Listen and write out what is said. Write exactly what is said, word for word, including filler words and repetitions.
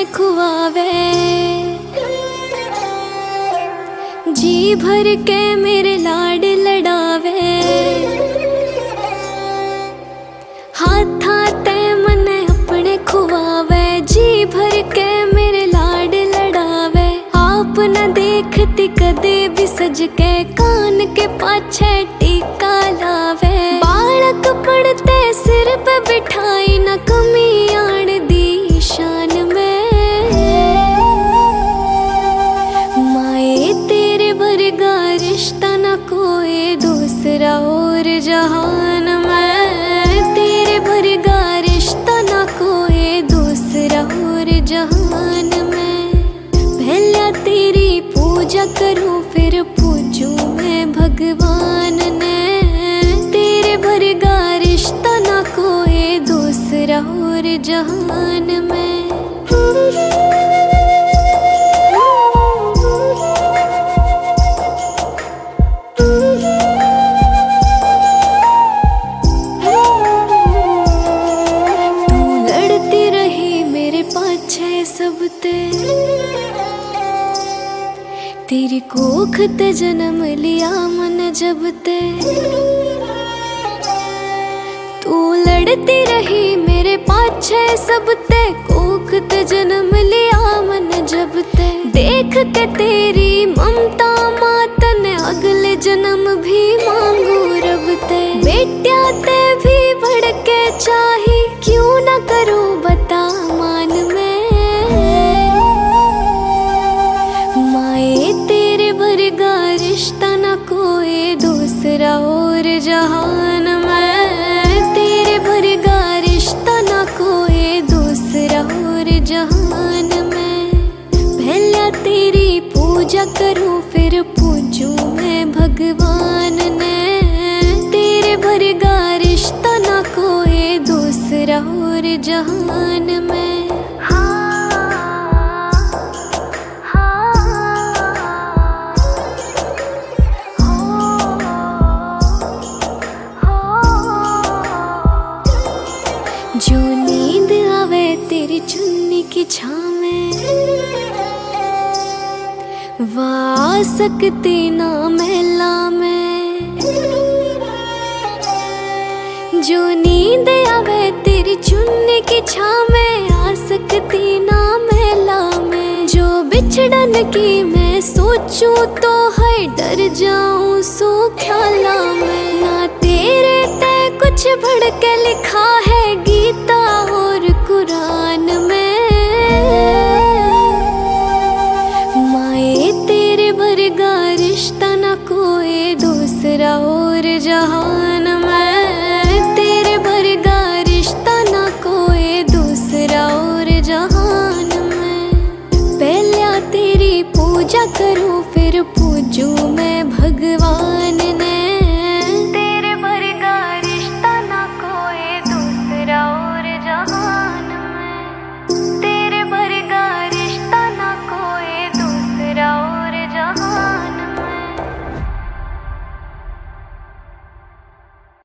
खुआवे, जी भर के मेरे लाड लड़ावे। हाथ हाथे मने अपने खुआवे, जी भर के मेरे लाड लड़ावे। आप न देखती कदे भी सज के, कान के पाछे टीका लावे। बालक पड़ते सिर पे बिठाई, न कमी आन दी शान में। माए तेरे वर्गा रिश्ता न कोई दूसरा और जहान में। तेरे वर्गा रिश्ता न कोई दूसरा और जहान में। पहले तेरी पूजा करूं फिर पूजूं मैं भगवान ने। तेरे वर्गा रिश्ता न कोई दूसरा और जहान में। तू लड़ती रही मेरे पाछे सबते, तेरी कोख ते जन्म लिया मन जब ते। तू लड़ती रही मेरे पाछे सबते, कोख ते जन्म लिया मन जब ते। देख के तेरी ममता मात ने, अगले जन्म भी मांगू रब ते। बेटिया ते भी बढ़ के चाही, क्यों न करूं बता मान में। माए तेरे वर्गा रिश्ता न कोई दूसरा और जहान में। तेरे वर्गा रिश्ता न कोई दूसरा और जहान में। पहले तेरी पूजा करूं फिर पूजूं मैं भगवान ने। तेरे वर्गा रिश्ता न कोई दूसरा और जहान में। जो नींद आवे तेरी चुन्नी की छाँव में, वाह सकती ना महिला में। जो नींद आवे तेरी चुन्नी की छाँव में, आ सकती ना महिला में। जो बिछड़न की मैं सोचूं तो है डर जाऊं सो ख्याला में। ना तेरे ते कुछ बढ़ के लिखा है गीता और कुरान में। माए तेरे वर्गा रिश्ता न कोई दूसरा और जहान में। तेरे वर्गा रिश्ता न कोई दूसरा और जहान में। पहले तेरी पूजा करूं फिर पूजूं मैं भगवान